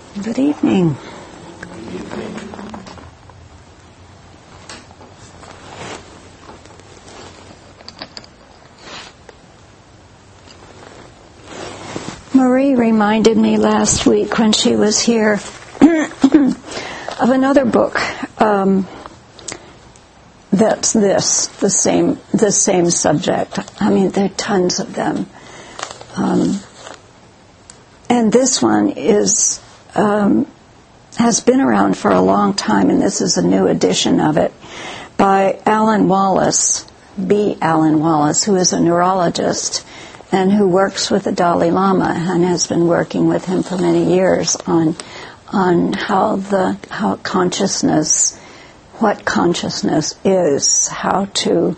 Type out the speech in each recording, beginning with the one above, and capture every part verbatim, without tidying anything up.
Good evening. Marie reminded me last week when she was here of another book um, that's this, the same, the same subject. I mean, there are tons of them. Um, and this one is um, has been around for a long time, and this is a new edition of it by Alan Wallace, B. Alan Wallace, who is a neurologist and who works with the Dalai Lama and has been working with him for many years on on how the how consciousness, what consciousness is, how to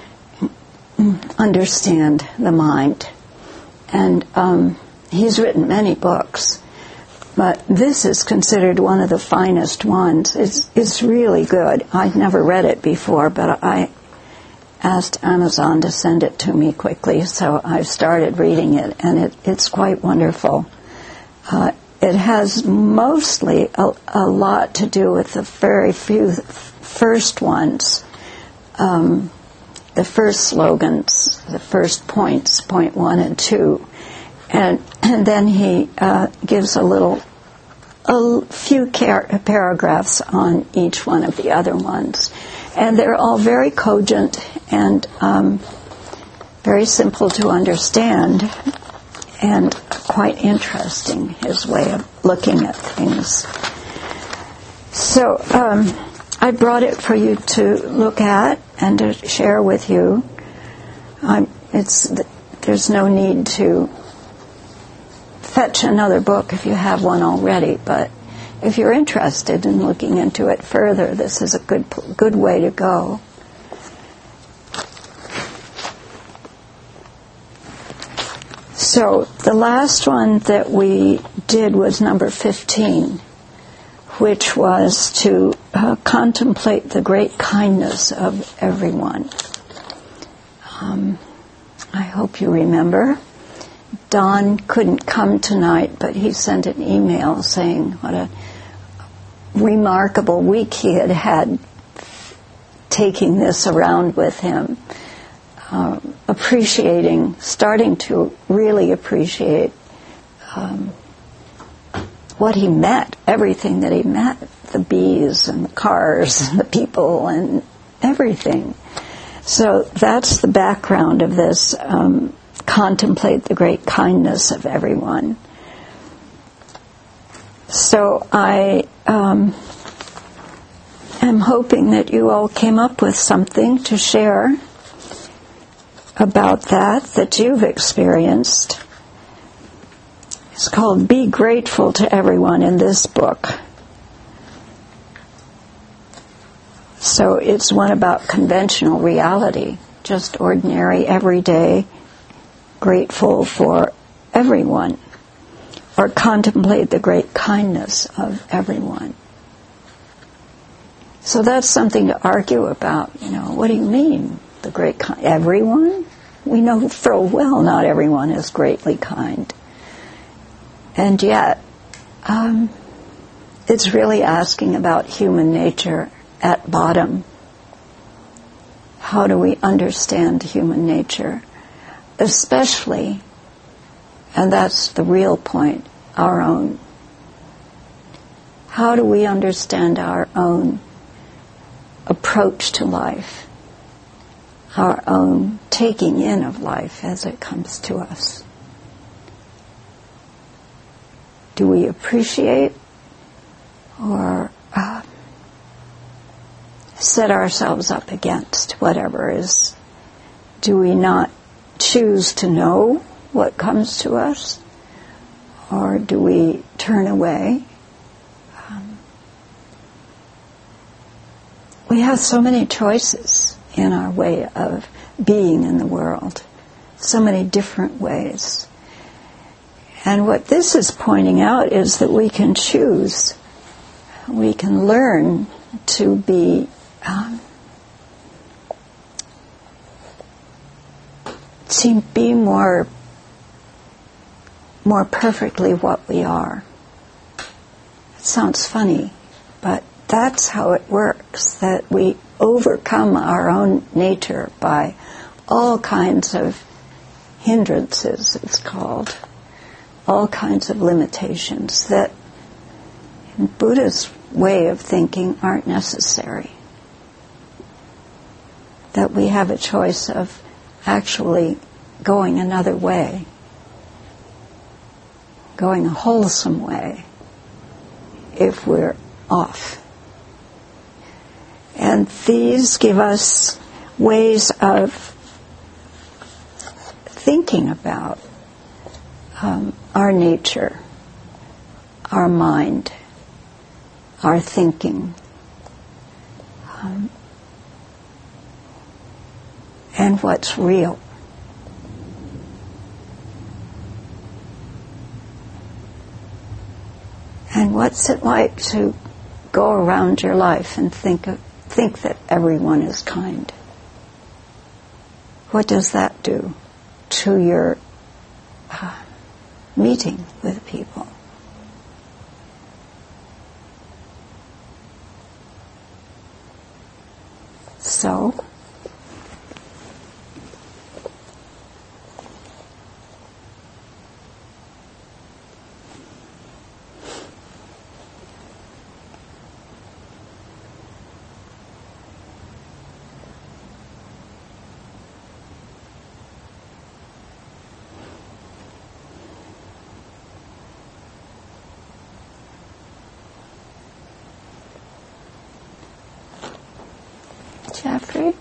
understand the mind. And um, he's written many books, but this is considered one of the finest ones. It's it's really good. I'd never read it before, but I asked Amazon to send it to me quickly, so I've started reading it, and it, it's quite wonderful. Uh, it has mostly a, a lot to do with the very few first ones, um, the first slogans, the first points, point one and two, and, and then he uh, gives a little, a few car- paragraphs on each one of the other ones. And they're all very cogent and um, very simple to understand and quite interesting, his way of looking at things. So um, I brought it for you to look at and to share with you. I'm, it's, there's no need to fetch another book if you have one already, but if you're interested in looking into it further, this is a good good way to go. So the last one that we did was number fifteen, which was to uh, contemplate the great kindness of everyone. Um, I hope you remember. Don couldn't come tonight, but he sent an email saying what a remarkable week he had had taking this around with him, uh, appreciating, starting to really appreciate um, what he met, everything that he met, the bees and the cars and the people and everything. So that's the background of this, um, contemplate the great kindness of everyone. So I um, am hoping that you all came up with something to share about that, that you've experienced. It's called Be Grateful to Everyone in this book. So it's one about conventional reality, just ordinary, everyday, grateful for everyone. Or contemplate the great kindness of everyone. So that's something to argue about. You know, what do you mean, the great kind? Everyone? We know full well not everyone is greatly kind. And yet, um, it's really asking about human nature at bottom. How do we understand human nature? Especially, and that's the real point, our own. How do we understand our own approach to life, our own taking in of life as it comes to us? Do we appreciate or uh, set ourselves up against whatever is? Do we not choose to know what comes to us? Or do we turn away? Um, we have so many choices in our way of being in the world, so many different ways. And what this is pointing out is that we can choose, we can learn to be um, to be more more perfectly what we are. It sounds funny, but that's how it works, that we overcome our own nature by all kinds of hindrances, it's called, all kinds of limitations that in Buddha's way of thinking aren't necessary. That we have a choice of actually going another way, going a wholesome way, if we're off. And these give us ways of thinking about um, our nature, our mind, our thinking, um, and what's real. And what's it like to go around your life and think of, think that everyone is kind? What does that do to your uh, meeting with people? So, Jeffrey?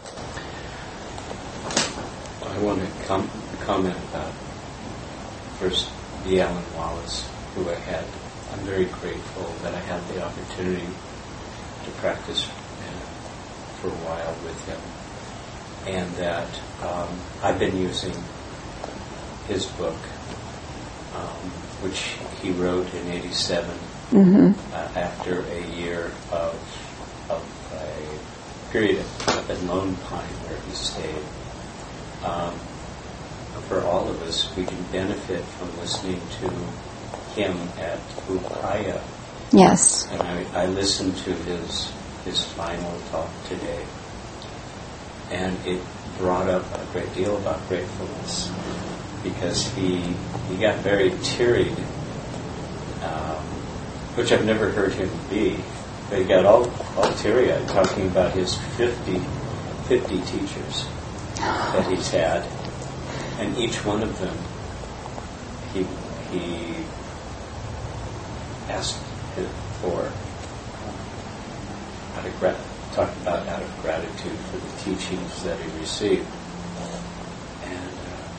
I want to com- comment about first the Alan Wallace who I had. I'm very grateful that I had the opportunity to practice uh, for a while with him, and that um, I've been using his book, um, which he wrote in eighty-seven, mm-hmm. uh, after a year of of a period up in Lone Pine where he stayed. Um, for all of us, we can benefit from listening to him at Upaya. Yes. And I, I listened to his his final talk today, and it brought up a great deal about gratefulness, because he he got very teary, um, which I've never heard him be. But he got all, all teary-eyed talking about his fifty, fifty teachers that he's had, and each one of them he he asked for out of gra- talked about out of gratitude for the teachings that he received, and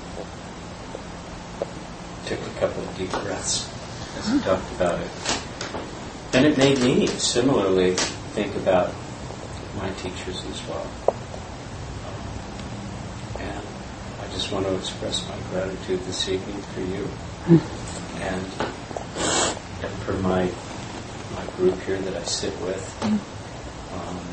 uh, took a couple of deep breaths as he talked about it. And it made me similarly think about my teachers as well. And I just want to express my gratitude this evening for you, and, and for my my group here that I sit with. Um,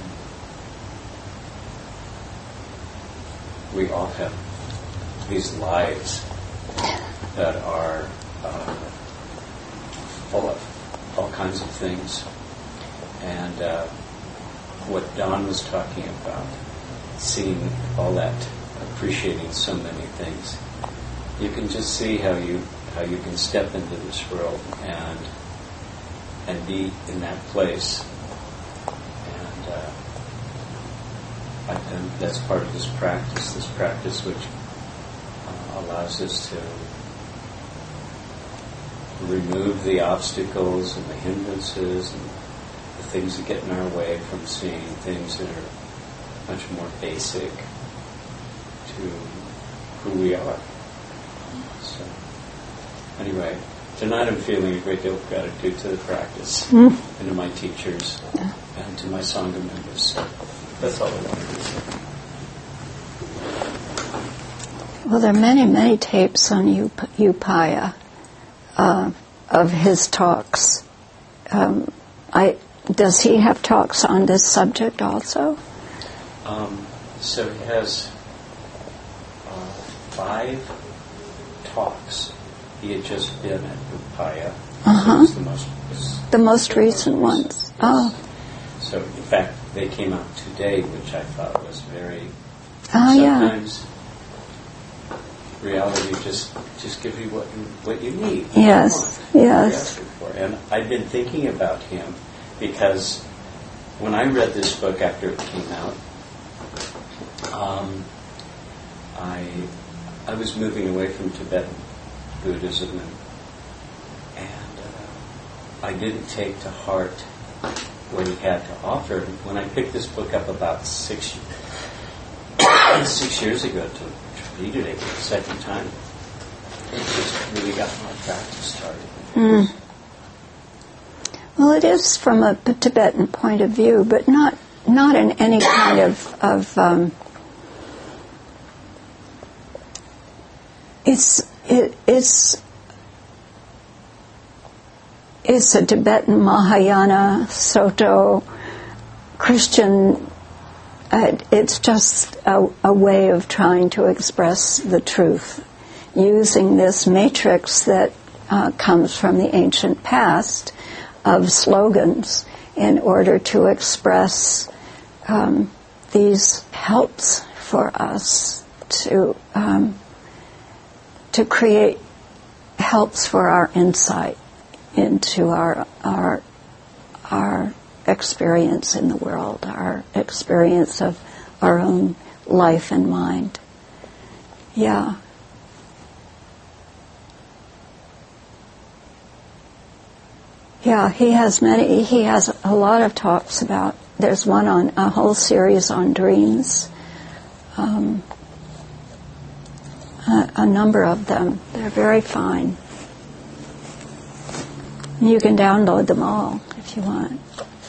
we all have these lives that are uh, full of all kinds of things, and uh, what Don was talking about, seeing all that, appreciating so many things, you can just see how you how you can step into this world and and be in that place, and, uh, I, and that's part of this practice. This practice which uh, allows us to remove the obstacles and the hindrances and the things that get in our way from seeing things that are much more basic to who we are. So, anyway, tonight I'm feeling a great deal of gratitude to the practice, mm. and to my teachers, yeah. and to my Sangha members. So that's all I wanted to say. Well, there are many, many tapes on Up- Upaya. Uh, of his talks. Um, I, does he have talks on this subject also? Um, so he has uh, five talks. He had just been at Upaya, uh-huh. Uh-huh. was the most, was The most the recent most ones. recent, yes. Oh. So, in fact, they came out today, which I thought was very... Oh, yeah. Sometimes reality just just gives you what you, what you need. Yes, what you want, yes. what you're asking for. And I've been thinking about him because when I read this book after it came out, um, I I was moving away from Tibetan Buddhism, and, and uh, I didn't take to heart what he had to offer. When I picked this book up about six six years ago to, to read it again the second time, it just really got my practice started. Mm. Well, it is from a Tibetan point of view, but not not in any kind of of um, it's it, it's it's a Tibetan Mahayana Soto Christian. Uh, it's just a, a way of trying to express the truth, using this matrix that uh, comes from the ancient past of slogans in order to express um, these helps for us to um, to create helps for our insight into our our our experience in the world, our experience of our own life and mind. Yeah. Yeah, he has many, he has a lot of talks about, there's one on, a whole series on dreams, um, a, a number of them. They're very fine. You can download them all if you want.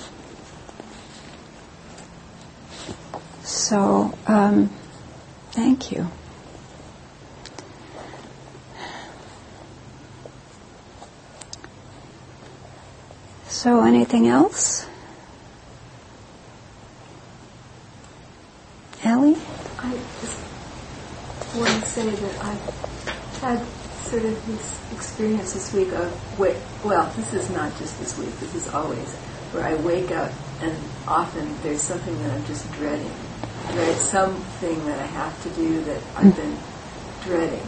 So, um, thank you. So, anything else? Ellie? I just want to say that I've had sort of this experience this week of, wait, well, this is not just this week, this is always, where I wake up and often there's something that I'm just dreading. Right? Something that I have to do that I've been dreading.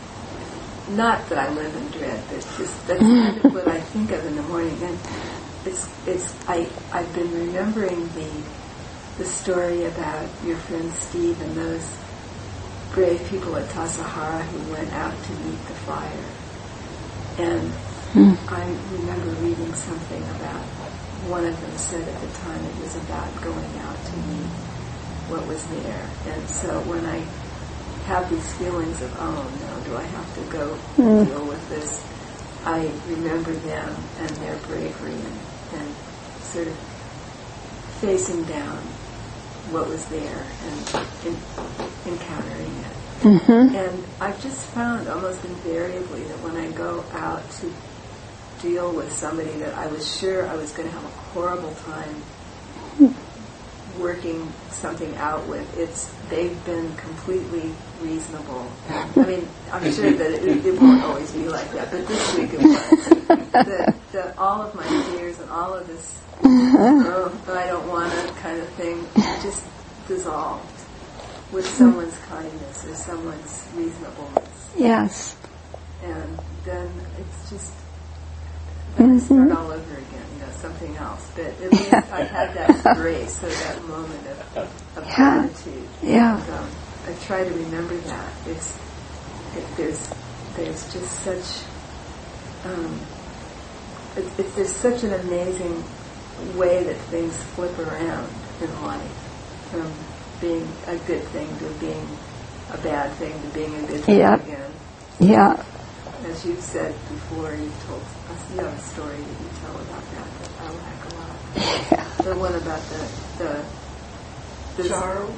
Not that I live in dread, but just that's kind of what I think of in the morning. And it's it's I I've been remembering the the story about your friend Steve and those brave people at Tassajara who went out to meet the fire. And mm. I remember reading something about one of them said at the time it was about going out to meet what was there. And so when I have these feelings of, oh no, do I have to go mm. deal with this, I remember them and their bravery and, and sort of facing down what was there and in, encountering it. Mm-hmm. And I've just found almost invariably that when I go out to deal with somebody that I was sure I was going to have a horrible time mm. working something out with, it's they've been completely reasonable. I mean, I'm sure that it, it won't always be like that, but this week it was. the, the, all of my fears and all of this, oh, I don't want to kind of thing, just dissolved with someone's kindness or someone's reasonableness. Yes. And then it's just, then mm-hmm. I start all over again, you know, something else. But at least I had that grace, so that moment of, of yeah. gratitude. Yeah. And, um, I try to remember that. It's, it, there's, there's just such, um, it, it, there's such an amazing way that things flip around in life, from being a good thing to being a bad thing to being a good thing yep. again. Yeah. As you've said before, you've told us, you have a story that you tell about that that I like a lot. Yeah. The one about the the, the Charles.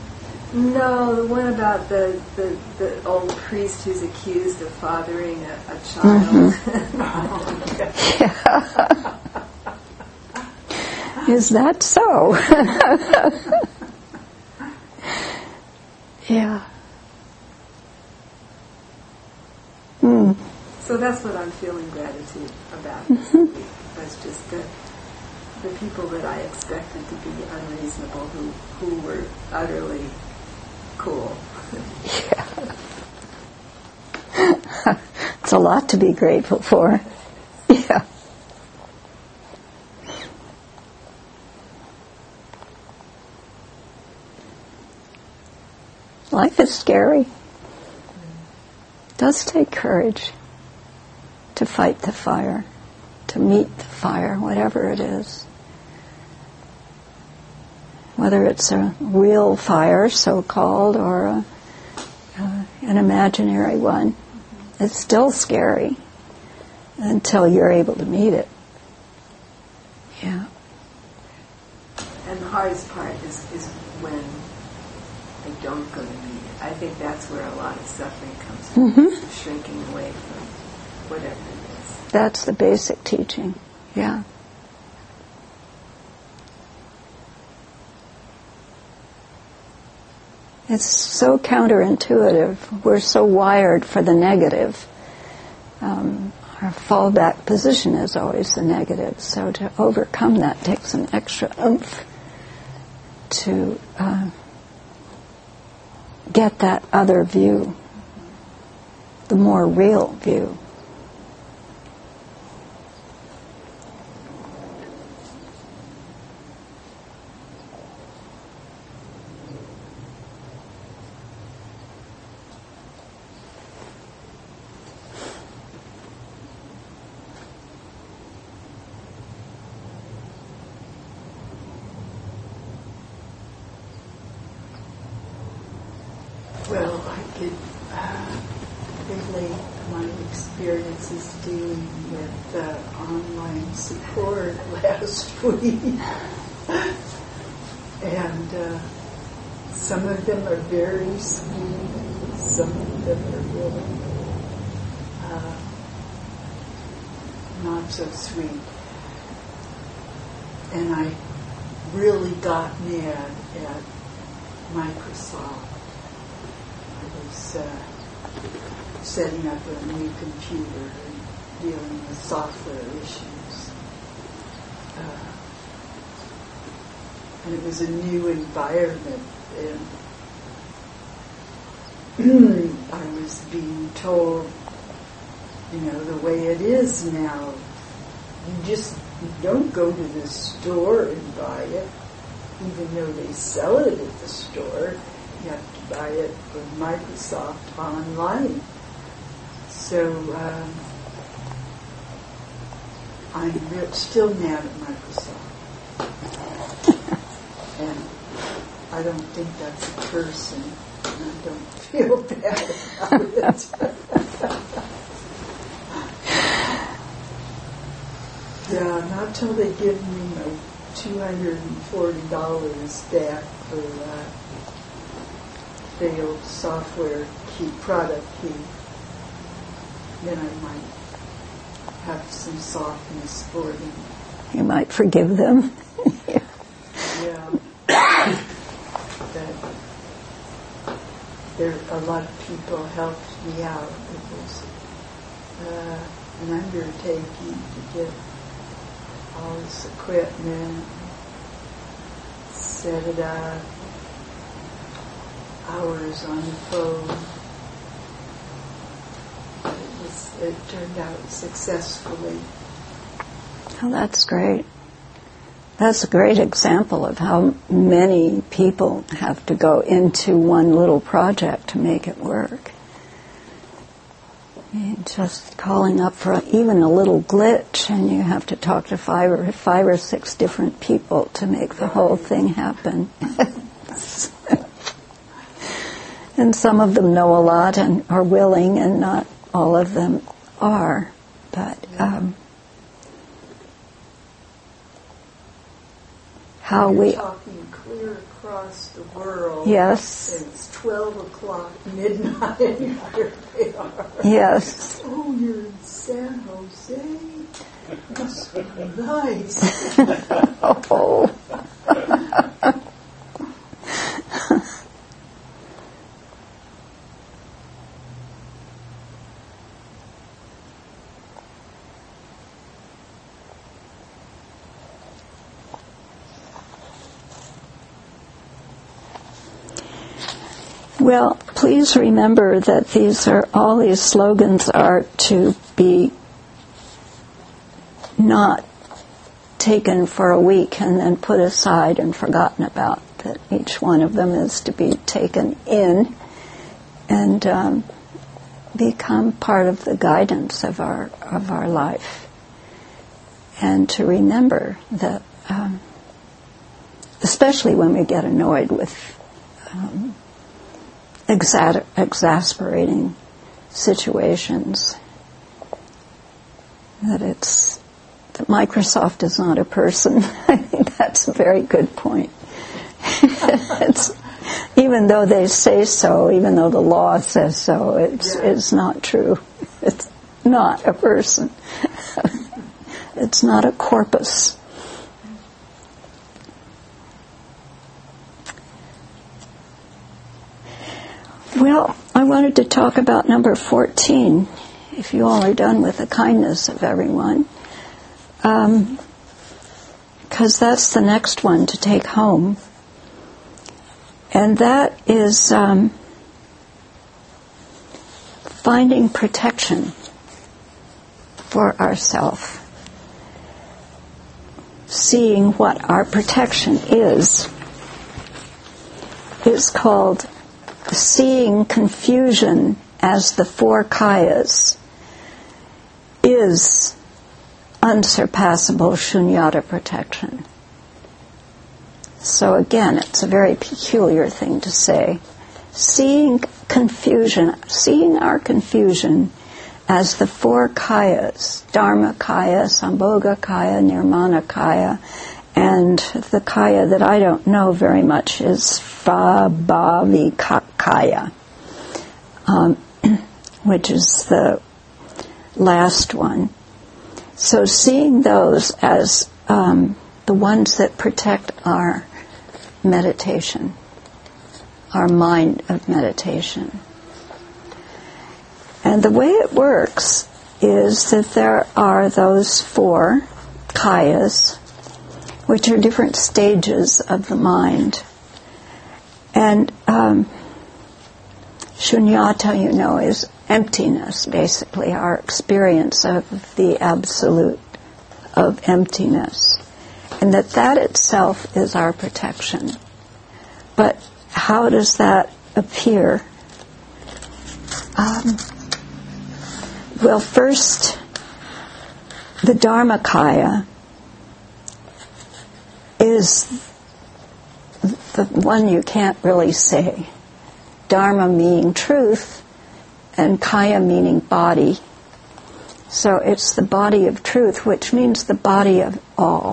No, the one about the, the, the old priest who's accused of fathering a, a child. Mm-hmm. Is that so? Yeah. Mm. so that's what I'm feeling gratitude about this week. It's just the the people that I expected to be unreasonable, who who were utterly cool. Yeah. It's a lot to be grateful for. Yeah. Life is scary. It does take courage to fight the fire, to meet the fire, whatever it is. Whether it's a real fire, so-called, or a, uh, an imaginary one, it's still scary until you're able to meet it. Yeah. And the hardest part is, is when I don't go to meet it. I think that's where a lot of suffering comes from, Mm-hmm. shrinking away from whatever it is. That's the basic teaching. Yeah. It's so counterintuitive. We're so wired for the negative. Um, our fallback position is always the negative. So to overcome that takes an extra oomph to uh, get that other view, the more real view. Well, I could uh, relate my experiences dealing with uh, online support last week. And uh, some of them are very sweet, some of them are really uh, not so sweet. And I really got mad at Microsoft. I was uh, setting up a new computer and dealing with software issues. Uh, and it was a new environment, and I was being told, you know, the way it is now. You just you don't go to the store and buy it, even though they sell it at the store. You have to buy it from Microsoft online. So um, I'm re- still mad at Microsoft. And I don't think that's a person. And I don't feel bad about it. Yeah, not till they give me my two hundred forty dollars back for uh, failed software key, product key, then I might have some softness for them. You might forgive them. Yeah. That there, a lot of people helped me out. It was uh, an undertaking to get all this equipment, set it up, hours on the phone. But it was, it turned out successfully. Oh, that's great. That's a great example of how many people have to go into one little project to make it work. I mean, just calling up for even a little glitch, and you have to talk to five or five or six different people to make the whole thing happen. And some of them know a lot and are willing, and not all of them are. But um, how You're we talking clear across the world. Yes. And it's twelve o'clock midnight. And here they are. Yes. Oh, you're in San Jose. Must be nice. Oh. Well, please remember that these are all these slogans are to be not taken for a week and then put aside and forgotten about. That each one of them is to be taken in and um, become part of the guidance of our of our life, and to remember that, um, especially when we get annoyed with um, exa- exasperating situations, that it's that Microsoft is not a person. I think that's a very good point. It's, even though they say so, even though the law says so, it's yeah. it's not true. It's not a person. It's not a corpus. Well, I wanted to talk about number fourteen, if you all are done with the kindness of everyone, um, because that's the next one to take home. And that is um, finding protection for ourselves. Seeing what our protection is. It's called seeing confusion as the four kayas is unsurpassable shunyata protection. So again, it's a very peculiar thing to say. Seeing confusion, seeing our confusion as the four kayas, Dharma kaya, Sambhoga kaya, Nirmana kaya, and the kaya that I don't know very much is Svabhavi kaya, um, which is the last one. So seeing those as um, the ones that protect our meditation, our mind of meditation. And the way it works is that there are those four kayas, which are different stages of the mind. And um, shunyata, you know, is emptiness, basically, our experience of the absolute of emptiness. And that that itself is our protection. But how does that appear? Um, well, first, the Dharmakaya is the one you can't really say. Dharma meaning truth, and Kaya meaning body. So it's the body of truth, which means the body of all.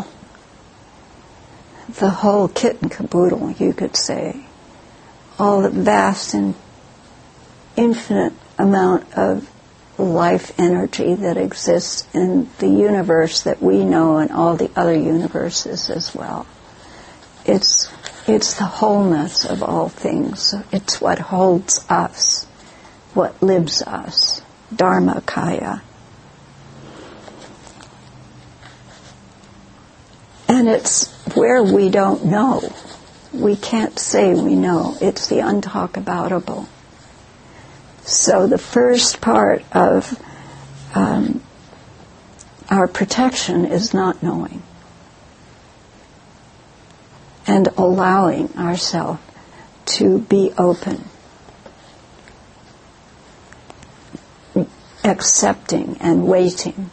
The whole kit and caboodle, you could say. All the vast and infinite amount of life energy that exists in the universe that we know and all the other universes as well. It's it's the wholeness of all things. It's what holds us, what lives us. Dharmakaya. And it's where we don't know. We can't say we know. It's the untalkaboutable. So the first part of um, our protection is not knowing. And allowing ourselves to be open. Accepting and waiting.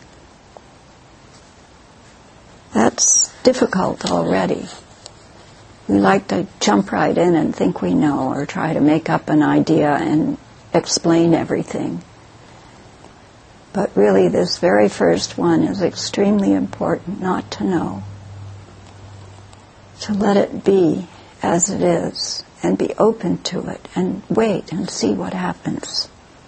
That's difficult already. We like to jump right in and think we know, or try to make up an idea and explain everything. But really, this very first one is extremely important, not to know. To let it be as it is, and be open to it, and wait and see what happens.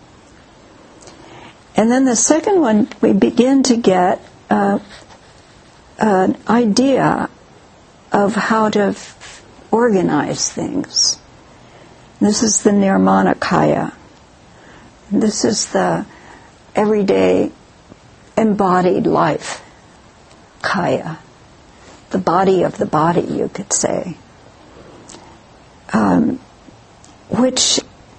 And then the second one, we begin to get uh, an idea of how to f- organize things. This is the Nirmana Kaya. This is the everyday embodied life Kaya. The body of the body, you could say. Um, which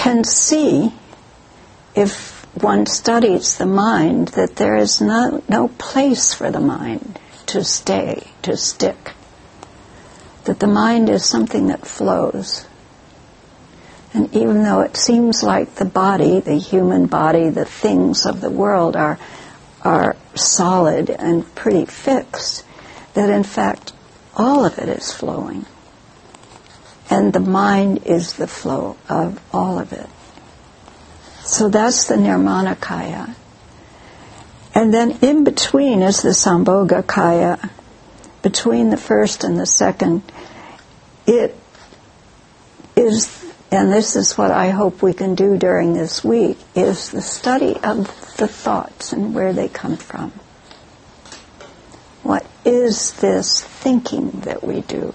can see, if one studies the mind, that there is no, no place for the mind to stay, to stick. That the mind is something that flows. And even though it seems like the body, the human body, the things of the world are are solid and pretty fixed, that in fact all of it is flowing. And the mind is the flow of all of it. So that's the Nirmanakaya. And then in between is the Sambhogakaya. Between the first and the second, it is, and this is what I hope we can do during this week, is the study of the thoughts and where they come from. What is this thinking that we do?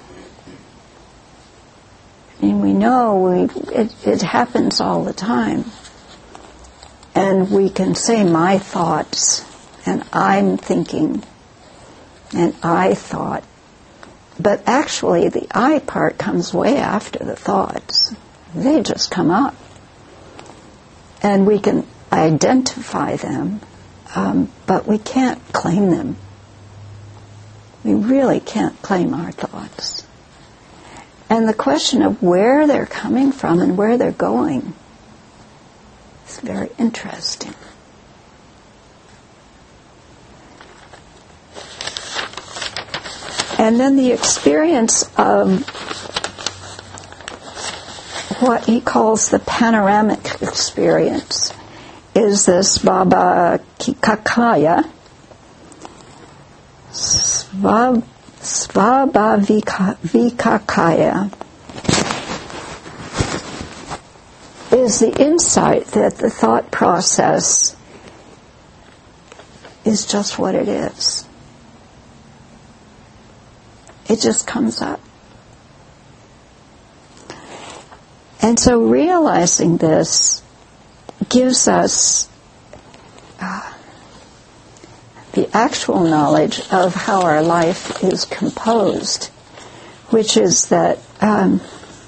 I mean, we know we, it, it happens all the time. And we can say, my thoughts, and I'm thinking, and I thought. But actually, the I part comes way after the thoughts. They just come up. And we can identify them, um, but we can't claim them. We really can't claim our thoughts. And the question of where they're coming from and where they're going is very interesting. And then the experience of what he calls the panoramic experience is this Svabhavikakaya, Svab, Svabhavikakaya, is the insight that the thought process is just what it is. It just comes up. And so realizing this gives us uh, the actual knowledge of how our life is composed, which is that um,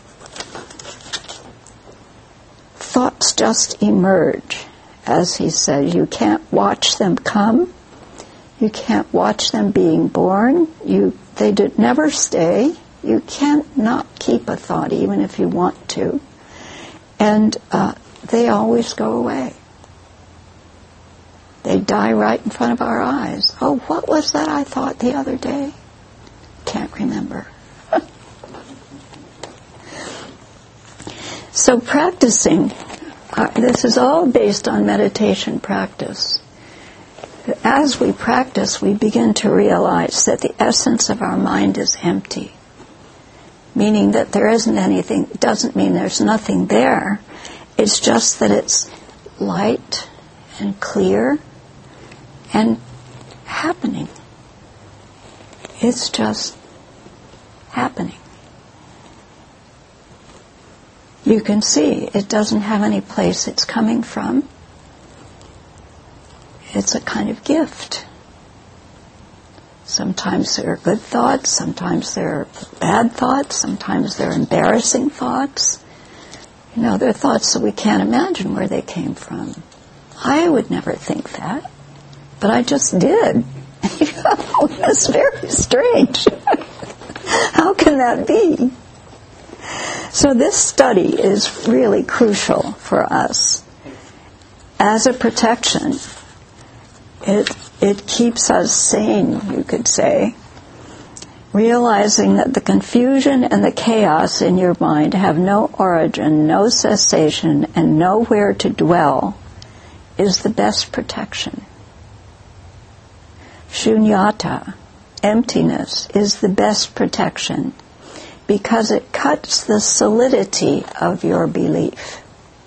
thoughts just emerge. As he said, you can't watch them come. You can't watch them being born. You They do, never stay. You can't not keep a thought even if you want to. And uh, they always go away. They die right in front of our eyes. Oh, what was that I thought the other day? Can't remember. So practicing, uh, this is all based on meditation practice. As we practice, we begin to realize that the essence of our mind is empty. Meaning that there isn't anything, it doesn't mean there's nothing there. It's just that it's light and clear and happening. It's just happening. You can see it doesn't have any place it's coming from. It's a kind of gift. Sometimes there are good thoughts, sometimes there are bad thoughts, sometimes there are embarrassing thoughts. You know, there are thoughts that we can't imagine where they came from. I would never think that, but I just did. It's very strange. How can that be? So this study is really crucial for us. As a protection, It it keeps us sane, you could say, realizing that the confusion and the chaos in your mind have no origin, no cessation, and nowhere to dwell is the best protection. Shunyata, emptiness, is the best protection because it cuts the solidity of your belief.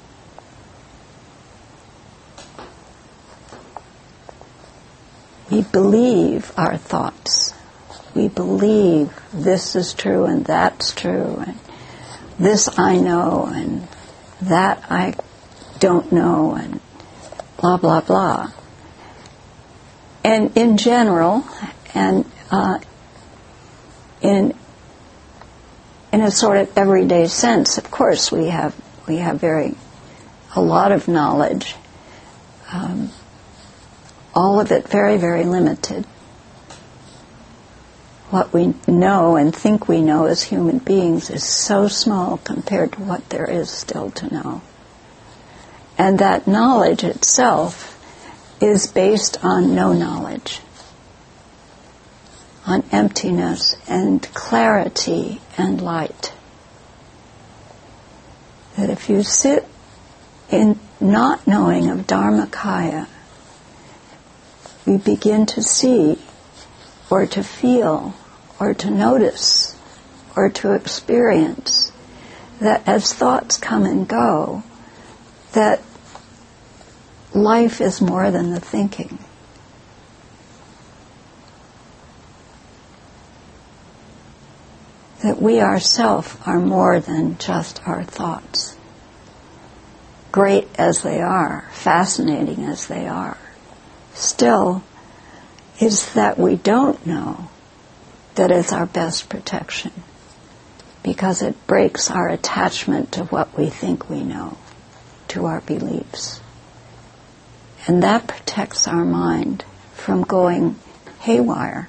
We believe our thoughts. We believe this is true and that's true, and this I know and that I don't know, and blah, blah, blah. And in general, and uh, in in a sort of everyday sense, of course, we have we have very a lot of knowledge, um, all of it very, very limited. What we know and think we know as human beings is so small compared to what there is still to know. And that knowledge itself is based on no knowledge, on emptiness and clarity and light. That if you sit in not knowing of Dharmakaya, you begin to see or to feel or to notice or to experience that as thoughts come and go, that life is more than the thinking. That we ourselves are more than just our thoughts. Great as they are, fascinating as they are, still is that we don't know that is our best protection, because it breaks our attachment to what we think we know, to our beliefs. And that protects our mind from going haywire.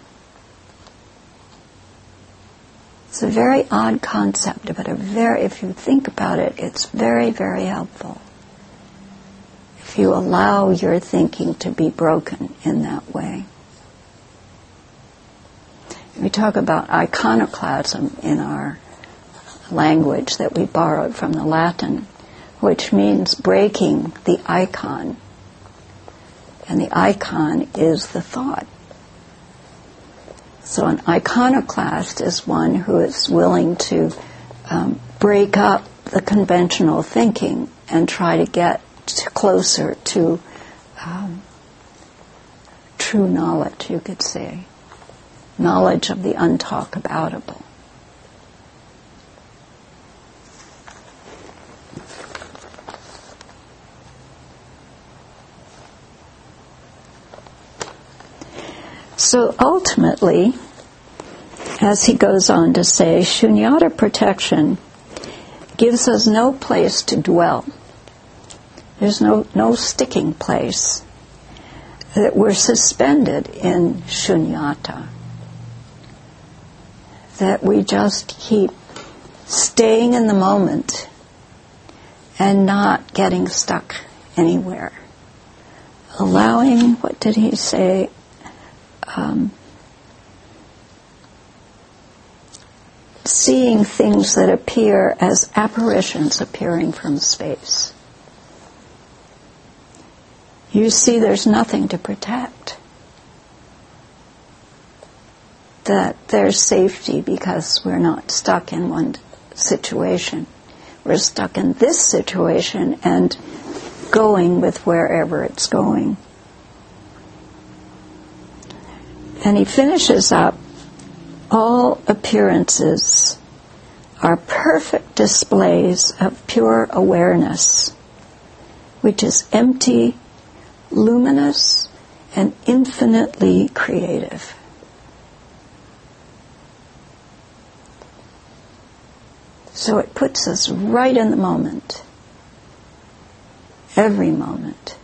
It's a very odd concept, but a very, if you think about it, it's very, very helpful. If you allow your thinking to be broken in that way. We talk about iconoclasm in our language that we borrowed from the Latin, which means breaking the icon. And the icon is the thought. So an iconoclast is one who is willing to um, break up the conventional thinking and try to get to closer to um, true knowledge, you could say. Knowledge of the untalkaboutable. So ultimately, as he goes on to say, shunyata protection gives us no place to dwell. There's no, no sticking place. That we're suspended in shunyata. That we just keep staying in the moment and not getting stuck anywhere. Allowing, what did he say? Um, seeing things that appear as apparitions appearing from space. You see there's nothing to protect. That there's safety because we're not stuck in one situation. We're stuck in this situation and going with wherever it's going. And he finishes up, all appearances are perfect displays of pure awareness, which is empty, luminous, and infinitely creative. So it puts us right in the moment, every moment.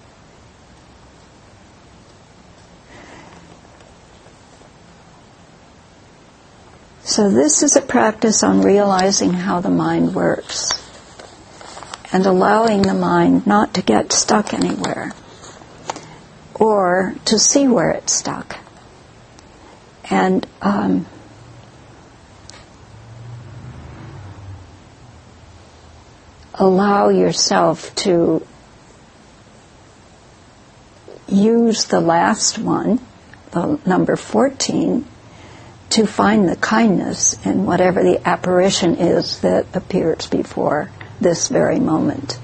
So this is a practice on realizing how the mind works and allowing the mind not to get stuck anywhere or to see where it's stuck. And um, allow yourself to use the last one, the number fourteen, to find the kindness in whatever the apparition is that appears before this very moment.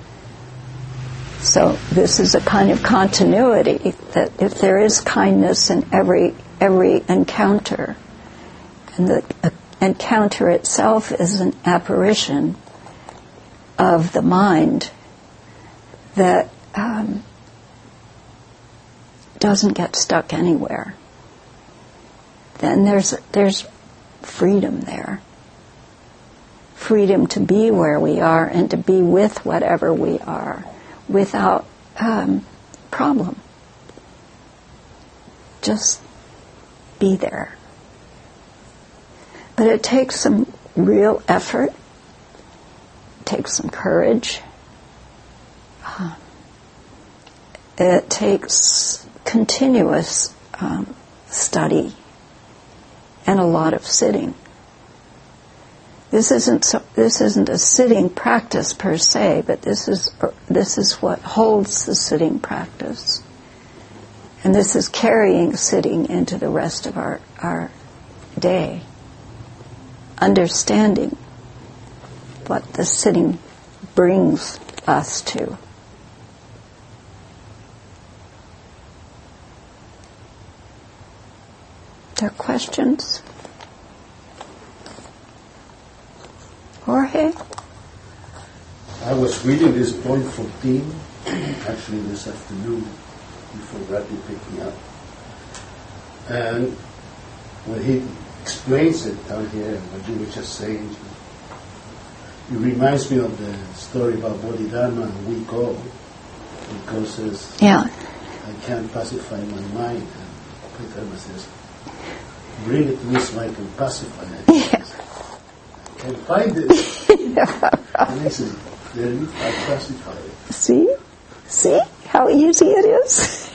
So this is a kind of continuity, that if there is kindness in every every encounter, and the uh, encounter itself is an apparition of the mind that um, doesn't get stuck anywhere, then there's there's freedom there. freedom to be where we are and to be with whatever we are without um, problem. Just be there. But it takes some real effort. It takes some courage. Uh, it takes continuous um, study and a lot of sitting. This isn't so, this isn't a sitting practice per se, but this is this is what holds the sitting practice, and this is carrying sitting into the rest of our our day. Understanding what the sitting brings us to. There are questions? Jorge? I was reading this point fourteen, actually this afternoon, before Bradley picked me up. And when he explains it down here, what you were just saying, it reminds me of the story about Bodhidharma and Weiko, because says, yeah. I can't pacify my mind. And Bodhidharma says, bring it to me so I can pacify it. Yeah. I can't find it. And he says, there you I pacify it. See? See how easy it is?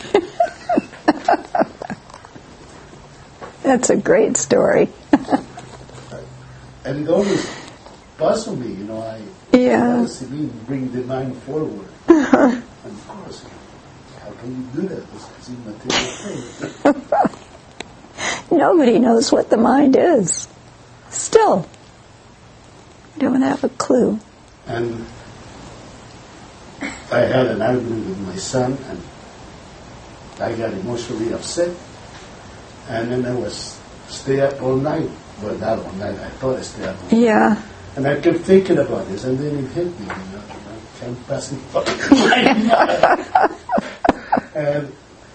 That's a great story. And it always puzzled me, you know, I Yeah. what does it mean, bring the mind forward? And of course, how can you do that? It's a material thing. Nobody knows what the mind is. Still. Don't have a clue. And I had an argument with my son, and I got emotionally upset. And then I was stay up all night. Well, not all night. I thought I stayed up all night. Yeah. And I kept thinking about this, and then it hit me. You know, I can't pass it by. And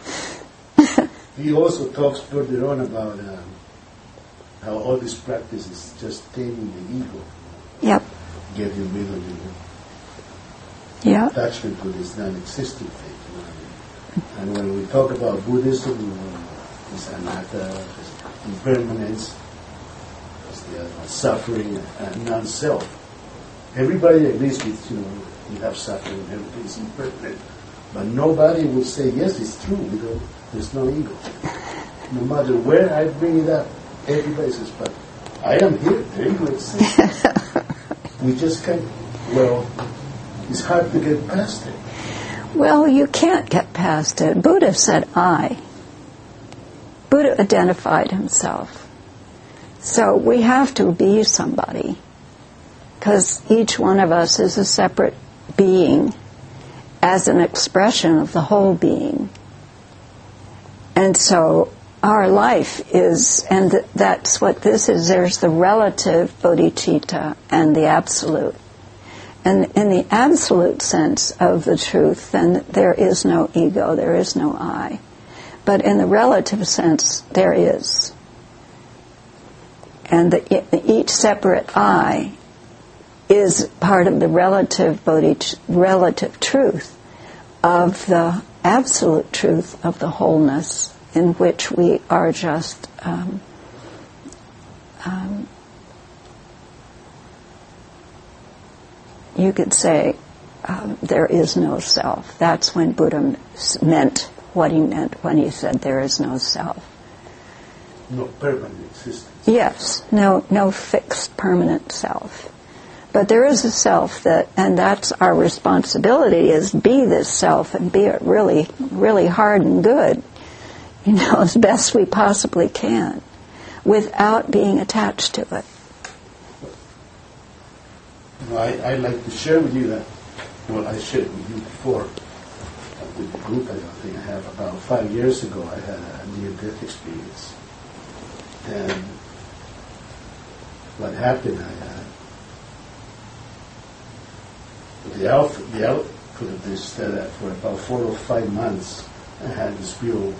he also talks further on about um, how all this practice is just taming the ego. Yep. Getting rid of the Yeah. attachment to this non-existent thing. You know what I mean? And when we talk about Buddhism, you know, this anatta, this impermanence, this the, uh, suffering, and non-self. Everybody agrees with, you know, you have suffering, everything is impermanent. But nobody will say, yes, it's true, you know, there's no ego. No matter where I bring it up, everybody says, but I am here, the ego exists. We just can't, well, it's hard to get past it. Well, you can't get past it. Buddha said I. Buddha identified himself. So we have to be somebody, because each one of us is a separate being as an expression of the whole being. And so our life is, and th- that's what this is, there's the relative bodhicitta and the absolute. And in the absolute sense of the truth, then there is no ego, there is no I. But in the relative sense, there is. And the, each separate I is part of the relative bodhicitta, relative truth of the absolute truth of the wholeness, in which we are just um, um, you could say um, there is no self. That's when Buddha meant what he meant when he said there is no self. No permanent existence. Yes, no, no fixed permanent self. But there is a self that, and that's our responsibility, is be this self and be it really, really hard and good, you know, as best we possibly can, without being attached to it. You know, I, I'd like to share with you that, well, I shared with you before, uh, with the group I don't think I have, about five years ago I had a near-death experience. And what happened, I had, the output, the output of this, that for about four or five months, I had this real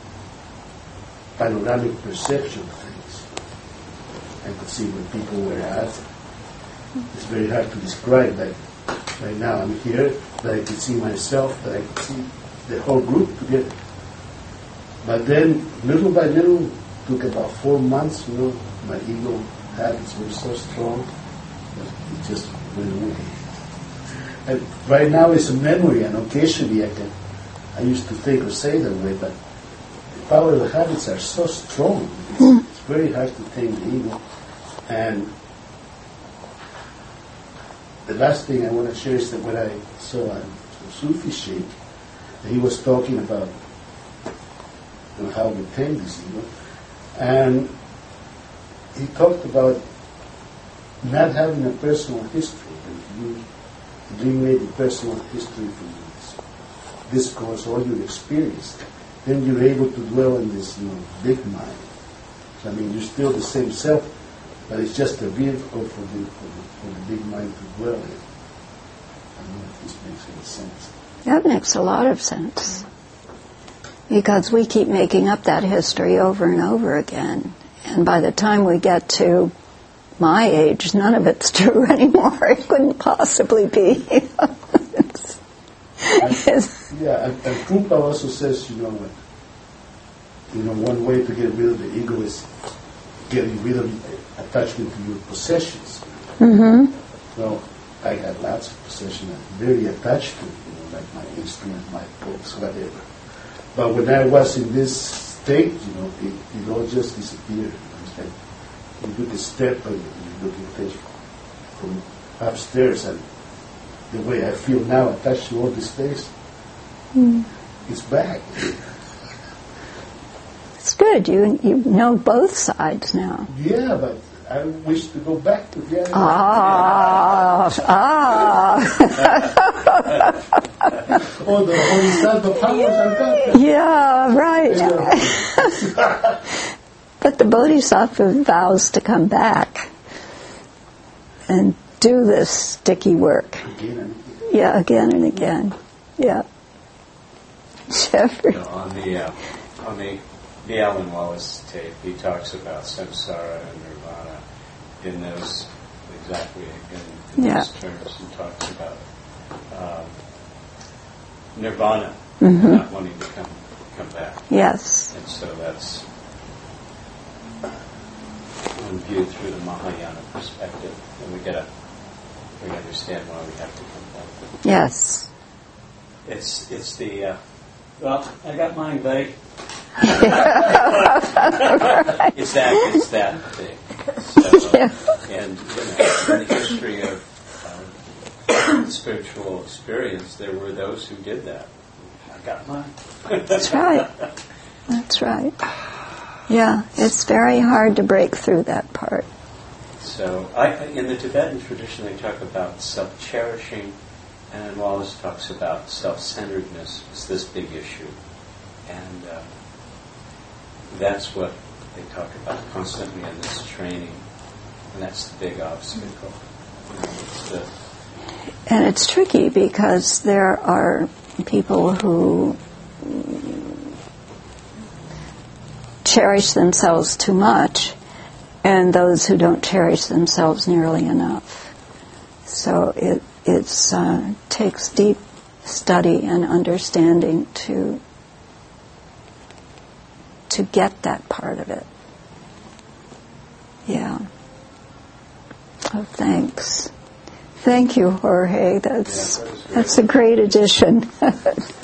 panoramic perception of things. I could see where people were at. It's very hard to describe. Like right now, I'm here, that I can see myself, that I can see the whole group together. But then, little by little, took about four months. You know, my ego habits were so strong that it just went away. And right now, it's a memory, and occasionally I can. I used to think or say that way, but the power of the habits are so strong. It's, mm. it's very hard to tame the ego. And the last thing I want to share is that when I saw a Sufi sheikh, he was talking about you know, how we tame this ego, and he talked about not having a personal history. If you eliminate the personal history from this discourse or your experience, then you're able to dwell in this you know, big mind. So, I mean, you're still the same self, but it's just a vehicle for the, for the, for the big mind to dwell in. I don't know if this makes any sense. That makes a lot of sense. Because we keep making up that history over and over again. And by the time we get to my age, none of it's true anymore. It couldn't possibly be. it's, it's, yeah, and, and Krupa also says, you know, what, you know, one way to get rid of the ego is getting rid of attachment to your possessions. Mm-hmm. Well, I had lots of possessions I'm very attached to, you know, like my instrument, my books, whatever. But when I was in this state, you know, it, it all just disappeared. It's like you took a step and you look at it from upstairs, and the way I feel now attached to all this space, mm. it's back. It's good. You you know both sides now. Yeah, but I wish to go back to the other. Ah, ah. Oh, the Bodhisattva powers are gone. Yeah, right. But the Bodhisattva vows to come back and do this sticky work. Again and again. Yeah, again and again. Yeah. Jeffrey. You know, on the uh, on the the Alan Wallace tape, he talks about samsara and nirvana in those exactly in, in yeah. those terms, and talks about um, nirvana, mm-hmm. not wanting to come come back. Yes. And so that's when viewed through the Mahayana perspective, and we get a we understand why we have to come back. Yes. It's it's the uh, well, I got mine, buddy. Right. It's that it's that thing. So, yeah. And you know, in the history of uh, spiritual experience, there were those who did that. I got mine. That's right. That's right. Yeah, it's very hard to break through that part. So, I, in the Tibetan tradition, they talk about self-cherishing, and Wallace talks about self-centeredness. It's this big issue, and uh, that's what they talk about constantly in this training, and that's the big obstacle. You know, it's the and it's tricky because there are people who cherish themselves too much, and those who don't cherish themselves nearly enough. So it it's, uh, takes deep study and understanding to to get that part of it. Yeah. Oh, thanks. Thank you, Jorge. That's yeah, that was great. That's a great addition.